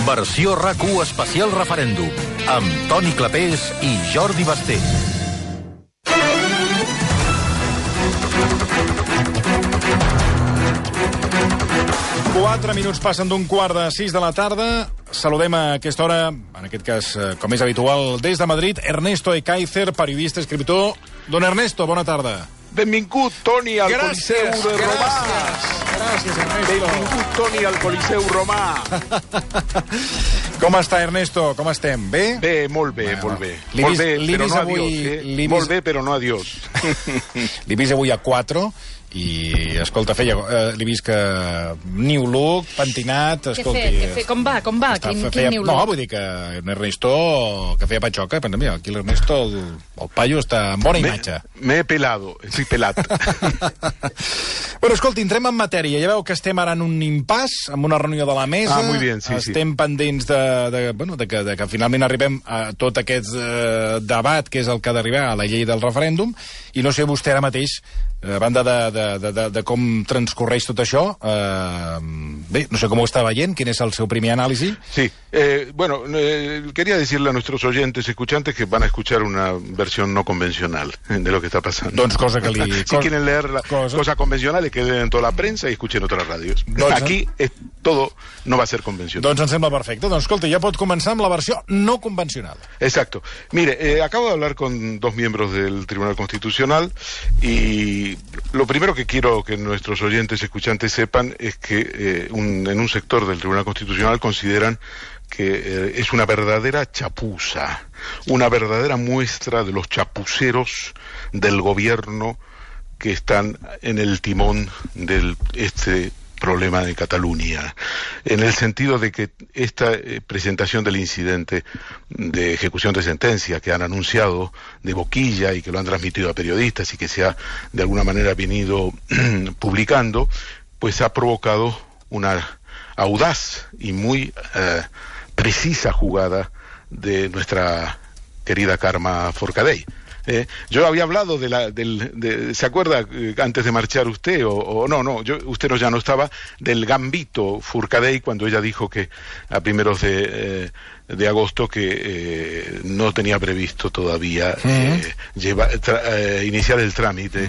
Versió RAC1 especial referèndum, amb Toni Clapés i Jordi Basté. Quatre minuts passen d'un quart de 6 de la tarda. Saludem a aquesta hora, en aquest cas, com és habitual, des de Madrid, Ernesto Ekaizer, periodista, escriptor. Don Ernesto, bona tarda. Benvingut, Toni, al Coliseu de Romà. Gràcies, Ernesto. Benvingut, Toni, al Coliseu Romà. Com està, Ernesto? Com estem? Bé? Bé, molt bé, molt bé. Molt bé, però no adiós. Molt bé, però no adiós. L'he vist avui a 4 i, escolta, l'he vist que new look, pentinat, escolti... Què fer? Com va? Quin new look? No, vull dir que l'Ernesto, que feia patxoca, però també aquí l'Ernesto, el paio està en bona imatge. Me he pelado, estic pelat. Bueno, escolti, entrem en matèria. Ja veu que estem ara en un impàs, en una reunió de la mesa. Muy bien, sí, estem pendents de que finalment arribem a tot aquest debat, que és el que ha d'arribar a la llei del referèndum, i no sé vostè ara mateix, a banda de com transcorreix tot això, bé, no sé com ho està veient, quin és el seu primer anàlisi. Sí, bueno, quería decirle a nuestros oyentes, escuchantes, que van a escuchar una versión no convencional de lo que está pasando. Doncs cosa que li... Si quieren leer cosas convencionales, que den en toda la prensa y escuchen otras radios. Aquí todo no va a ser convencional. Doncs em sembla perfecte. Doncs escolta, ja pot començar amb la versió no convencional. Exacto. Mire, acabo de hablar con 2 miembros del Tribunal Constitucional y lo primero que quiero que nuestros oyentes escuchantes sepan es que en un sector del Tribunal Constitucional consideran que es una verdadera chapuza, una verdadera muestra de los chapuceros del gobierno que están en el timón de este problema de Cataluña, en el sentido de que esta presentación del incidente de ejecución de sentencia que han anunciado de boquilla y que lo han transmitido a periodistas y que se ha de alguna manera venido publicando, pues ha provocado una audaz y muy precisa jugada de nuestra querida Carme Forcadell. Yo había hablado ¿se acuerda antes de marchar usted? Usted ya no estaba, del gambito Forcadell, cuando ella dijo que a primeros de agosto que no tenía previsto todavía iniciar el trámite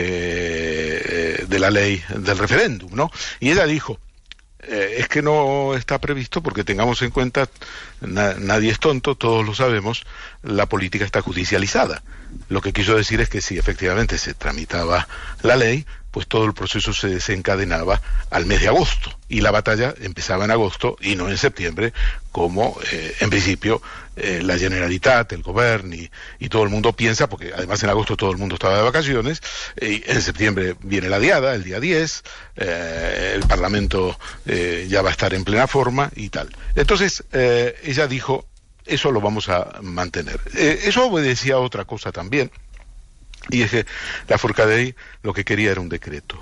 de la ley del referéndum, ¿no? Y ella dijo, es que no está previsto porque tengamos en cuenta, nadie es tonto, todos lo sabemos, la política está judicializada. Lo que quiso decir es que si efectivamente se tramitaba la ley, pues todo el proceso se desencadenaba al mes de agosto y la batalla empezaba en agosto y no en septiembre, como en principio la Generalitat, el Govern y todo el mundo piensa, porque además en agosto todo el mundo estaba de vacaciones, y en septiembre viene la diada, el día 10, el Parlamento ya va a estar en plena forma y tal. Entonces ella dijo, eso lo vamos a mantener. Eso obedecía a otra cosa también, y es que la Forcadell lo que quería era un decreto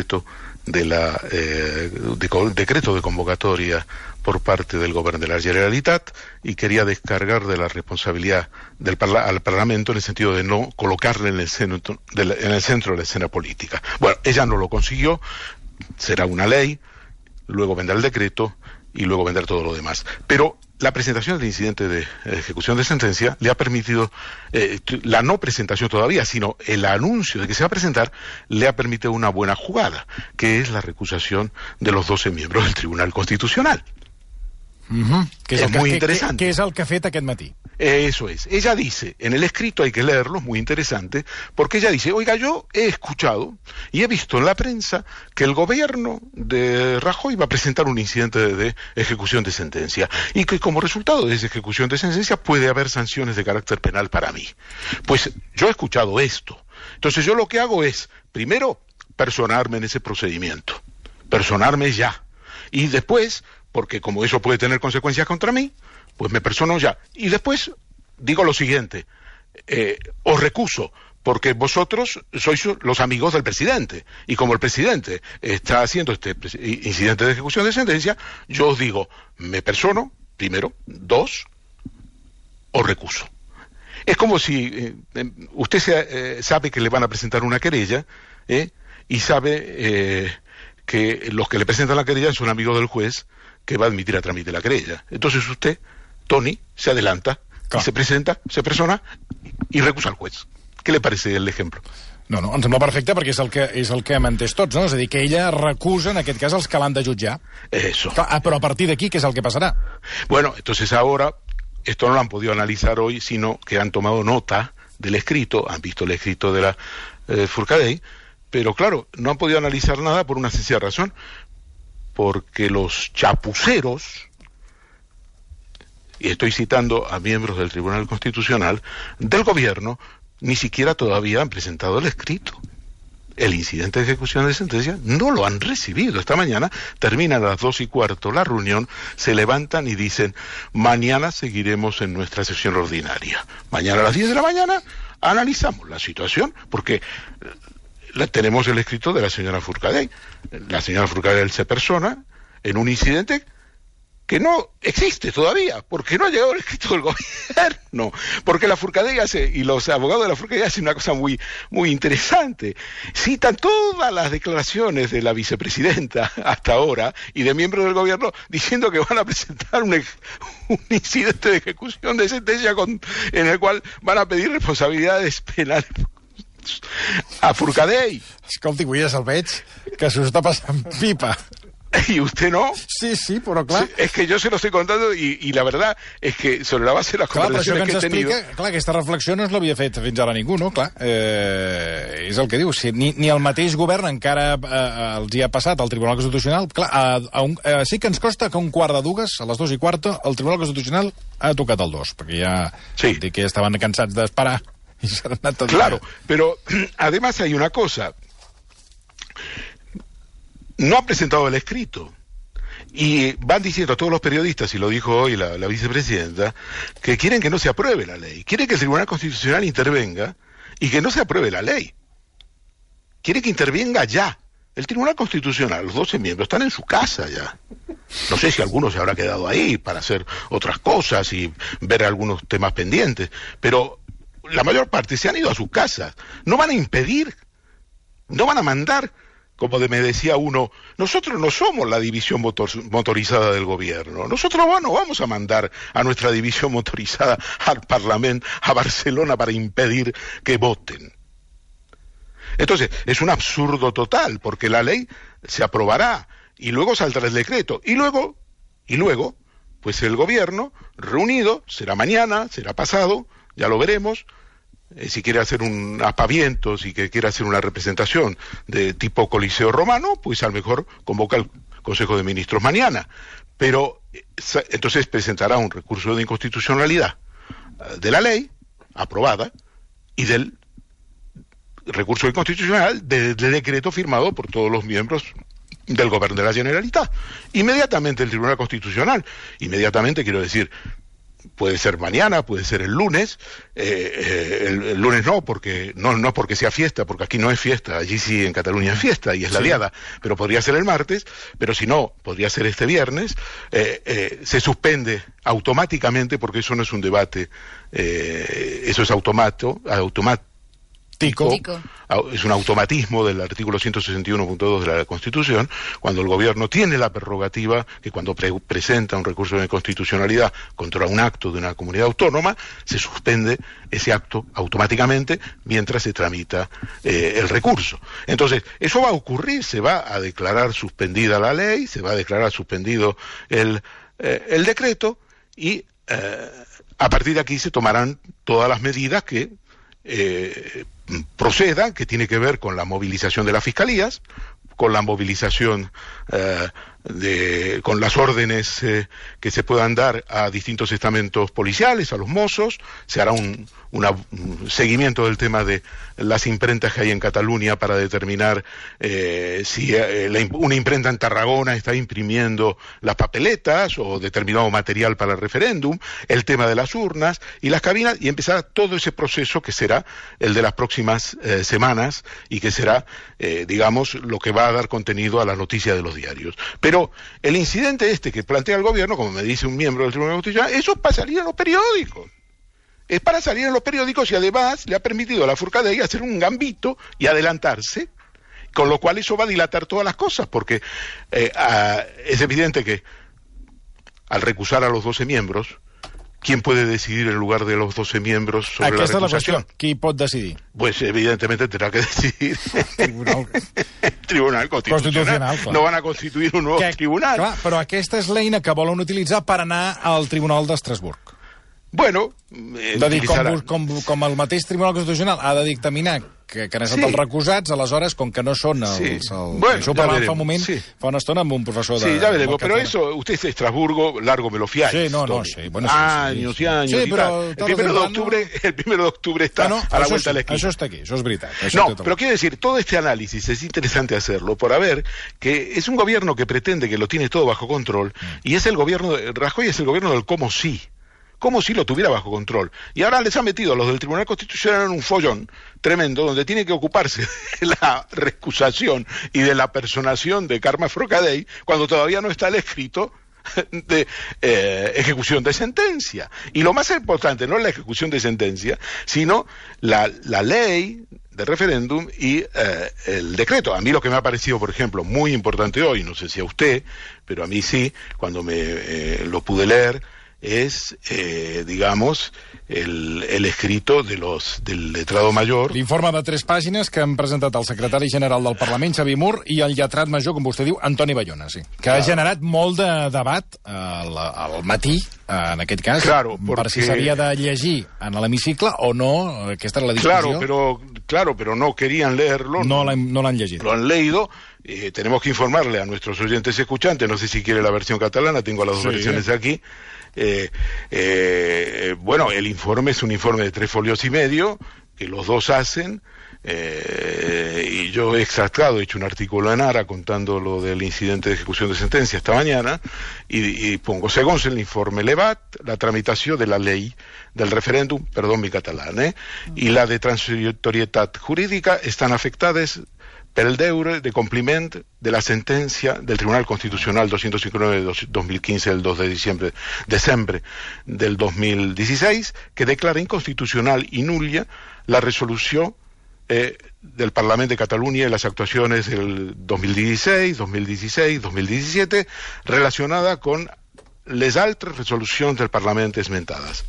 decreto de convocatoria por parte del Gobierno de la Generalitat, y quería descargar de la responsabilidad al Parlamento, en el sentido de no colocarle en el centro de la escena política. Bueno, ella no lo consiguió, será una ley, luego vendrá el decreto y luego vendrá todo lo demás. Pero la presentación del incidente de ejecución de sentencia le ha permitido, la no presentación todavía, sino el anuncio de que se va a presentar, le ha permitido una buena jugada, que es la recusación de los 12 miembros del Tribunal Constitucional. Que es muy interesante. Que és el que ha fet aquest matí. Eso es. Ella dice, en el escrito hay que leerlo, es muy interesante, porque ella dice, oiga, yo he escuchado y he visto en la prensa que el gobierno de Rajoy va a presentar un incidente de ejecución de sentencia y que como resultado de esa ejecución de sentencia puede haber sanciones de carácter penal para mí. Pues yo he escuchado esto. Entonces yo lo que hago es, primero, personarme en ese procedimiento. Personarme ya. Y después, porque como eso puede tener consecuencias contra mí, pues me persono ya. Y después digo lo siguiente, os recuso, porque vosotros sois los amigos del presidente, y como el presidente está haciendo este incidente de ejecución de sentencia, yo os digo, me persono, primero, 2, os recuso. Es como si usted sabe que le van a presentar una querella, y sabe que los que le presentan la querella son amigos del juez, que va a admitir a trámite la querella. Entonces usted, Tony, se adelanta, y se presenta, se persona i recusa al juez. Què li parece el ejemplo? No, em sembla perfecte perquè és el que hem entès tots, no? És a dir, que ella recusa, en aquest cas, els que l'han de jutjar. Eso. Però a partir d'aquí, què és el que passarà? Bueno, entonces ahora, esto no lo han podido analizar hoy, sino que han tomado nota del escrito, han visto el escrito de la Forcadell, pero claro, no han podido analizar nada por una sencilla razón, porque los chapuceros, y estoy citando a miembros del Tribunal Constitucional, del gobierno, ni siquiera todavía han presentado el escrito. El incidente de ejecución de sentencia no lo han recibido. Esta mañana termina a las 2:15 la reunión, se levantan y dicen, mañana seguiremos en nuestra sesión ordinaria. Mañana a las 10 de la mañana analizamos la situación, porque tenemos el escrito de la señora Forcadell. La señora Forcadell se persona en un incidente que no existe todavía, porque no ha llegado el escrito del gobierno, porque la Forcadell y los abogados de la Forcadell hacen una cosa muy interesante, citan todas las declaraciones de la vicepresidenta hasta ahora y de miembros del gobierno diciendo que van a presentar un incidente de ejecución de sentencia en el cual van a pedir responsabilidades penales a Forcadell. Escolti, avui ja se'l veig, que s'ho està passant pipa. ¿Y usted no? Sí, pero claro. Sí, es que yo se lo estoy contando y la verdad es que sobre la base de las conversaciones que he tenido... Clar, aquesta reflexió no l'havia fet fins ara ningú, no? Clar, és el que diu. Si ni el mateix govern encara els hi ha passat al Tribunal Constitucional. Clar, sí que ens costa que 1:15, a les 2:15, el Tribunal Constitucional ha tocat el 2, perquè ja... Sí. Dir que ja estaven cansats d'esperar i s'han anat tot. Claro, pero además hay una cosa... No han presentado el escrito y van diciendo a todos los periodistas, y lo dijo hoy la vicepresidenta, que quieren que no se apruebe la ley, quieren que el Tribunal Constitucional intervenga y que no se apruebe la ley, quiere que intervenga ya. El Tribunal Constitucional, los 12 miembros están en su casa ya. No sé si alguno se habrá quedado ahí para hacer otras cosas y ver algunos temas pendientes, pero la mayor parte se han ido a sus casas. No van a impedir, no van a mandar. Como me decía uno, nosotros no somos la división motorizada del gobierno. Nosotros no vamos a mandar a nuestra división motorizada al Parlamento, a Barcelona, para impedir que voten. Entonces, es un absurdo total, porque la ley se aprobará y luego saldrá el decreto. Y luego, pues el gobierno reunido, será mañana, será pasado, ya lo veremos. Si quiere hacer un aspaviento, si quiere hacer una representación de tipo Coliseo Romano, pues a lo mejor convoca el Consejo de Ministros mañana. Pero entonces presentará un recurso de inconstitucionalidad de la ley aprobada y del recurso inconstitucional del decreto firmado por todos los miembros del Gobierno de la Generalitat. Inmediatamente el Tribunal Constitucional, inmediatamente quiero decir, puede ser mañana, puede ser el lunes, el lunes no, porque no porque sea fiesta, porque aquí no es fiesta, allí sí en Cataluña es fiesta y es la diada, pero podría ser el martes, pero si no, podría ser este viernes, se suspende automáticamente, porque eso no es un debate, eso es automático. Es un automatismo del artículo 161.2 de la Constitución, cuando el gobierno tiene la prerrogativa que cuando presenta un recurso de inconstitucionalidad contra un acto de una comunidad autónoma, se suspende ese acto automáticamente mientras se tramita el recurso. Entonces, eso va a ocurrir, se va a declarar suspendida la ley, se va a declarar suspendido el decreto y a partir de aquí se tomarán todas las medidas que procedan, que tiene que ver con la movilización de las fiscalías, con la movilización con las órdenes que se puedan dar a distintos estamentos policiales, a los mozos, se hará un seguimiento del tema de las imprentas que hay en Cataluña para determinar si una imprenta en Tarragona está imprimiendo las papeletas o determinado material para el referéndum, el tema de las urnas y las cabinas, y empezar todo ese proceso que será el de las próximas semanas y que será, digamos, lo que va a dar contenido a la noticia de los diarios. Pero el incidente que plantea el gobierno, como me dice un miembro del Tribunal Constitucional, eso es para salir en los periódicos. Es para salir en los periódicos y además le ha permitido a la Forcadell hacer un gambito y adelantarse, con lo cual eso va a dilatar todas las cosas, porque es evidente que al recusar a los 12 miembros, ¿quién puede decidir en lugar de los 12 miembros sobre la recusación? Aquesta és la qüestió. Qui pot decidir? Pues evidentemente tendrá que decidir el Tribunal Constitucional. Clar. No van a constituir un nuevo tribunal. Clar, però aquesta és l'eina que volen utilitzar per anar al Tribunal d'Estrasburg. Bueno, de dir, com el mateix Tribunal Constitucional ha de dictaminar que han estat els recusats, aleshores, com que no són els... Bueno, això ho parlàvem fa un moment, fa una estona amb un professor de... Sí, ya veremos, pero eso, usted es de Estrasburgo, largo me lo fiáis. Sí, no, sí. Bueno, años y años y tal. El 1 de octubre está a la vuelta de la esquina. Això està aquí, això és veritat. No, pero quiero decir, todo este análisis es interesante hacerlo por haber que es un gobierno que pretende que lo tiene todo bajo control y es el gobierno, Rajoy es el gobierno del cómo sí. Como si lo tuviera bajo control. Y ahora les ha metido a los del Tribunal Constitucional en un follón tremendo donde tiene que ocuparse de la recusación y de la personación de Carme Forcadell cuando todavía no está el escrito de ejecución de sentencia. Y lo más importante no es la ejecución de sentencia, sino la ley de referéndum y el decreto. A mí lo que me ha parecido, por ejemplo, muy importante hoy, no sé si a usted, pero a mí sí, cuando lo pude leer, es, digamos, el escrito del letrado mayor. L'informe de 3 pàgines que han presentat el secretari general del Parlament, Xavier Mur, i el lletrat major, com vostè diu, Antoni Bayona, sí, que ha generat molt de debat al matí, en aquest cas, per si s'havia de llegir en l'hemicicle o no, aquesta era la discussió. Claro, pero no querían leerlo. No l'han llegit. Lo han leído. Tenemos que informarle a nuestros oyentes escuchantes, no sé si quiere la versión catalana, tengo las dos versiones aquí. Bueno, el informe es un informe de 3 folios y medio, que los dos hacen, y yo he extractado, he hecho un artículo en Ara contando lo del incidente de ejecución de sentencia esta mañana, y pongo, según el informe Levat, la tramitació de la ley del referéndum, perdón mi catalán, y la de transitorietat jurídica están afectadas pel deure de compliment de la sentència del Tribunal Constitucional 259 de 2015 del 2 de diciembre del 2016 que declara inconstitucional y nulla la resolució del Parlament de Catalunya y las actuaciones del 2016, 2016, 2017 relacionada con les altres resolucions del Parlament esmentades.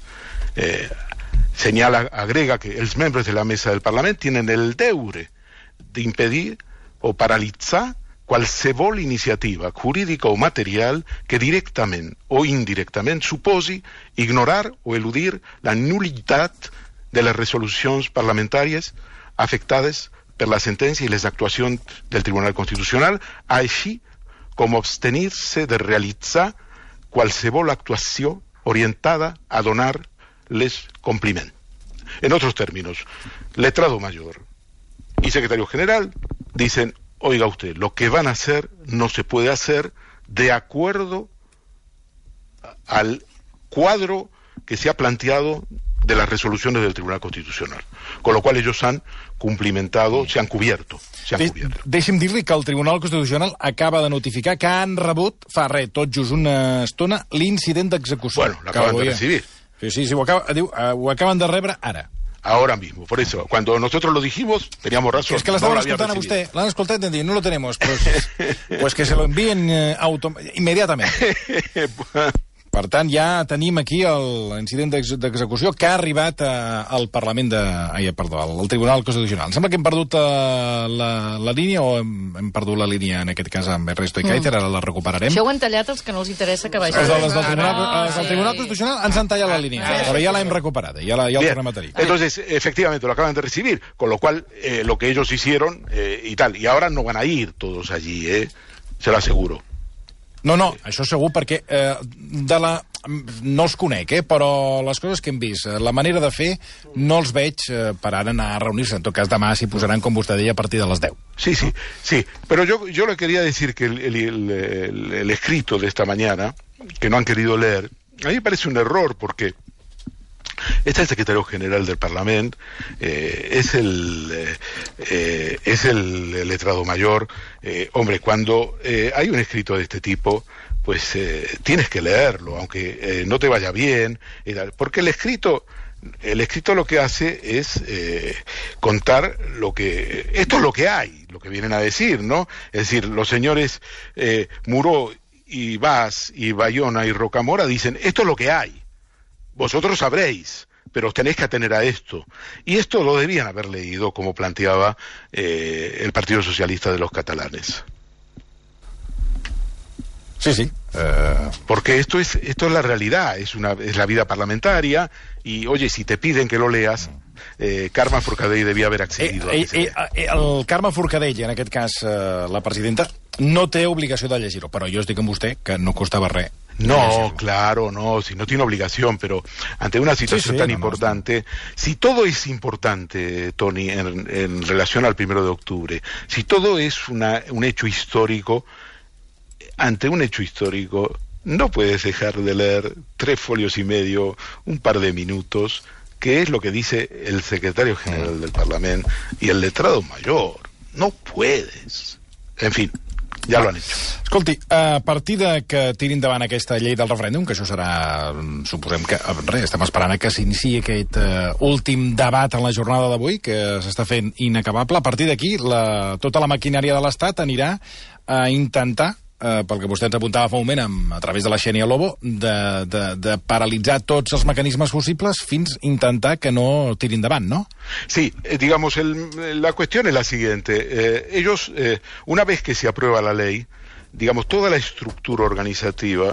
Agrega que els membres de la mesa del Parlament tienen el deure d'impedir o paralitzar qualsevol iniciativa jurídica o material que directament o indirectament suposi ignorar o eludir la nul·litat de les resolucions parlamentàries afectades per la sentència i les actuacions del Tribunal Constitucional, així com abstenir-se de realitzar qualsevol actuació orientada a donar-les compliment. En otros términos, letrado mayor y secretario general dicen, oiga usted, lo que van a hacer no se puede hacer de acuerdo al cuadro que se ha planteado de las resoluciones del Tribunal Constitucional, con lo cual ellos han cumplimentado, se han cubierto. Deixi'm dir-li que el Tribunal Constitucional acaba de notificar que han rebut, fa tot just una estona, l'incident d'execució. Bueno, l'acaban de recibir. Sí, ho acaben de rebre ara. Ahora mismo, por eso, cuando nosotros lo dijimos, teníamos razón. Es que l'estaven escoltant a vostè, l'han escoltat i no lo tenemos, pues que se lo envíen inmediatament. Per tant, ja tenim aquí l'incident d'execució que ha arribat al Parlament al Tribunal Constitucional. Em sembla que hem perdut la línia o hem perdut la línia, en aquest cas, amb Ernesto i Kaiter, ara la recuperarem. Això ho han tallat els que no els interessa que vagi. Els del Tribunal Constitucional ens han tallat la línia, però ja l'hem recuperada, ja el tornem a tenir. Entonces, efectivamente, lo acaban de recibir, con lo cual, lo que ellos hicieron y tal, y ahora no van a ir todos allí, se lo aseguro. No, això segur, perquè no els conec, però les coses que hem vist, la manera de fer, no els veig per ara anar a reunir-se. En tot cas, demà s'hi posaran, com vostè deia, a partir de les 10. Sí. Pero yo le quería decir que el escrito de esta mañana, que no han querido leer, a mí me parece un error, porque está el secretario general del Parlamento, es el letrado mayor. Hombre, cuando hay un escrito de este tipo, pues tienes que leerlo, aunque no te vaya bien, porque el escrito lo que hace es contar esto es lo que hay, lo que vienen a decir, ¿no? Es decir, los señores Muró y Vaz y Bayona y Rocamora dicen, esto es lo que hay, vosotros sabréis, pero os tenéis que atener a esto. Y esto lo debían haber leído, como planteaba el Partido Socialista de los catalanes. Sí. Porque esto es la realidad, es la vida parlamentaria, y oye, si te piden que lo leas, Carme Forcadell devia haver accedido. El Carme Forcadell, en aquest cas la presidenta, no té obligació de llegir-ho, però jo estic amb vostè que no costava res. No, claro, no, si no tiene obligación, pero ante una situación tan importante, si todo es importante, Tony, en relación al 1 de octubre, si todo es un hecho histórico, ante un hecho histórico, no puedes dejar de leer 3 folios y medio, un par de minutos, que es lo que dice el secretario general del Parlamento y el letrado mayor. No puedes. En fin, ja lo han hecho. Escolti, a partir de que tiri endavant aquesta llei del referèndum, que això serà, suposem que, estem esperant que s'iniciï aquest últim debat en la jornada d'avui, que s'està fent inacabable, a partir d'aquí tota la maquinària de l'Estat anirà a intentar, pel que vostè ens apuntava fa un moment a través de la Xènia Lobo, de paralitzar tots els mecanismes possibles fins intentar que no tiri endavant, ¿no? Sí, digamos, la cuestión es la siguiente. Ellos, una vez que se aprueba la ley, digamos, toda la estructura organizativa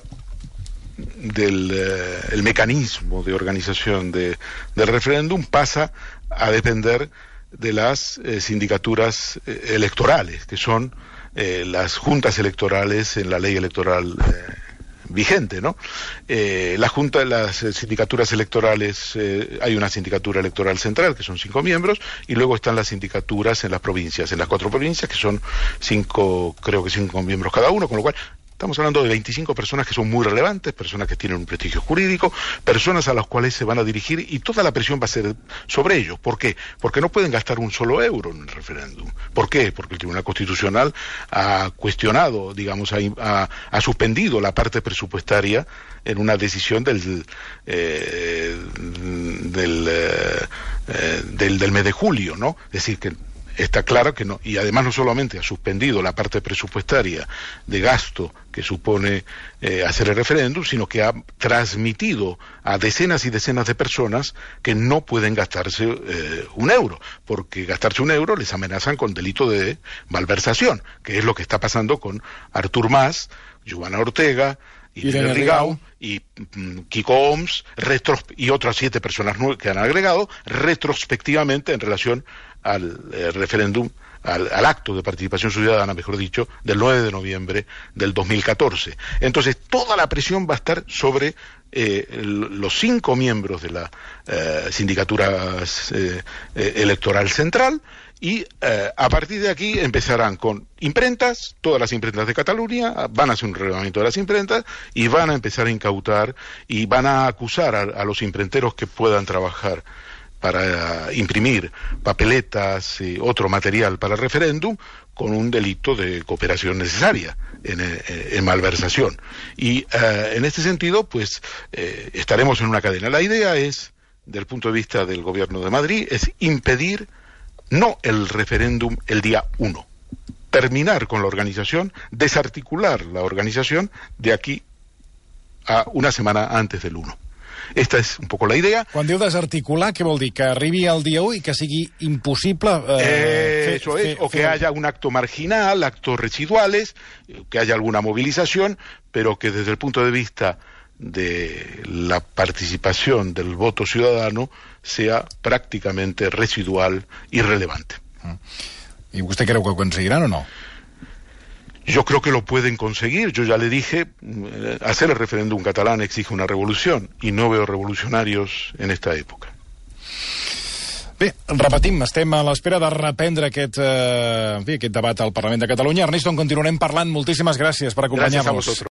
el mecanismo de organización del referéndum pasa a depender de las sindicaturas electorales, que son las juntas electorales en la ley electoral vigente, ¿no? Las sindicaturas electorales, hay una sindicatura electoral central, que son 5 miembros, y luego están las sindicaturas en las provincias, en las 4 provincias, que son 5 miembros cada uno, con lo cual estamos hablando de 25 personas que son muy relevantes, personas que tienen un prestigio jurídico, personas a las cuales se van a dirigir, y toda la presión va a ser sobre ellos. ¿Por qué? Porque no pueden gastar un solo euro en el referéndum. ¿Por qué? Porque el Tribunal Constitucional ha cuestionado, digamos, ha suspendido la parte presupuestaria en una decisión del mes de julio, ¿no? Es decir, que está claro que no, y además no solamente ha suspendido la parte presupuestaria de gasto que supone hacer el referéndum, sino que ha transmitido a decenas y decenas de personas que no pueden gastarse un euro, porque gastarse un euro les amenazan con delito de malversación, que es lo que está pasando con Artur Mas, Joana Ortega, Irene Rigau y Kiko Oms y otras 7 personas que han agregado retrospectivamente en relación al referéndum, al acto de participación ciudadana, mejor dicho, del 9 de noviembre del 2014. Entonces, toda la presión va a estar sobre los 5 miembros de la sindicatura electoral central, y a partir de aquí empezarán con imprentas, todas las imprentas de Cataluña, van a hacer un relevamiento de las imprentas y van a empezar a incautar y van a acusar a los imprenteros que puedan trabajar para imprimir papeletas y otro material para el referéndum con un delito de cooperación necesaria en malversación. Y en este sentido, pues estaremos en una cadena. La idea es, desde el punto de vista del Gobierno de Madrid, es impedir no el referéndum el día 1, terminar con la organización, desarticular la organización de aquí a una semana antes del 1. Esta és un poco la idea. Quan diu desarticular, què vol dir? Que arribi al dia 1 i que sigui impossible eso es, o que haya un acto marginal, actos residuales, que haya alguna movilización, pero que desde el punto de vista de la participación del voto ciudadano sea prácticamente residual, irrelevante. ¿Y usted cree que lo conseguirán o no? Yo creo que lo pueden conseguir. Yo ya le dije, hacer el referéndum catalán exige una revolución, y no veo revolucionarios en esta època. Bé, repetim, estem a l'espera de reprendre aquest debat al Parlament de Catalunya. Ernesto, en continuarem parlant. Moltíssimes gràcies per acompanyar-nos.